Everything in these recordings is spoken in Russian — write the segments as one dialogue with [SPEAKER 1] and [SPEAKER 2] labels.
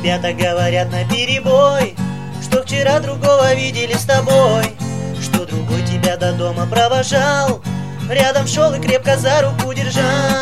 [SPEAKER 1] ребята говорят наперебой, что вчера другого видели с тобой, что другой тебя до дома провожал, рядом шел и крепко за руку держал.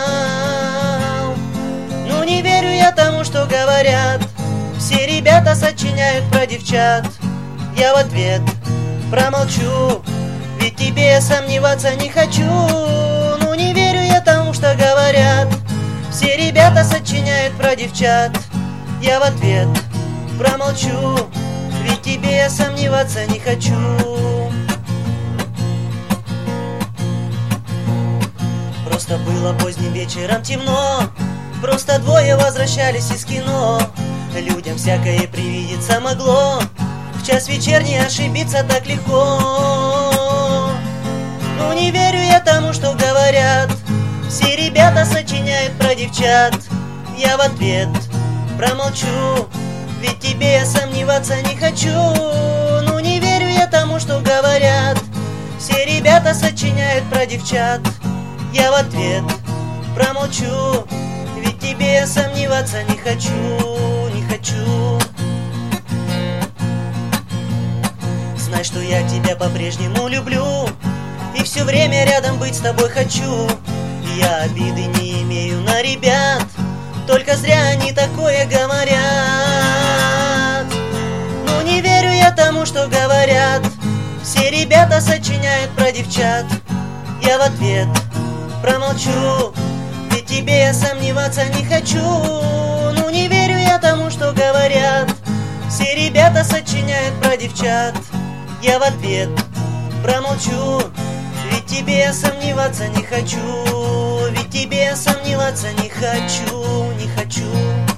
[SPEAKER 1] Ну не верю я тому, что говорят, все ребята сочиняют про девчат. Я в ответ промолчу, ведь тебе я сомневаться не хочу. Ну не верю я тому, что говорят, все ребята сочиняют про девчат. Я в ответ промолчу, ведь тебе я сомневаться не хочу. Просто было поздним вечером темно, просто двое возвращались из кино. Людям всякое привидеться могло, в час вечерний ошибиться так легко. Ну не верю я тому, что говорят, все ребята сочиняют про девчат. Я в ответ промолчу, ведь тебе я сомневаться не хочу. Ну не верю я тому, что говорят, все ребята сочиняют про девчат. Я в ответ промолчу, ведь тебе я сомневаться не хочу, не хочу. Знай, что я тебя по-прежнему люблю, и все время рядом быть с тобой хочу. Я обиды не имею на ребят, только зря они такое говорят. Ну не верю я тому, что говорят, все ребята сочиняют про девчат. Я в ответ промолчу, ведь тебе я сомневаться не хочу. Ну не верю я тому, что говорят, все ребята сочиняют про девчат. Я в ответ промолчу, ведь тебе я сомневаться не хочу. Ведь тебе я сомневаться не хочу, не хочу.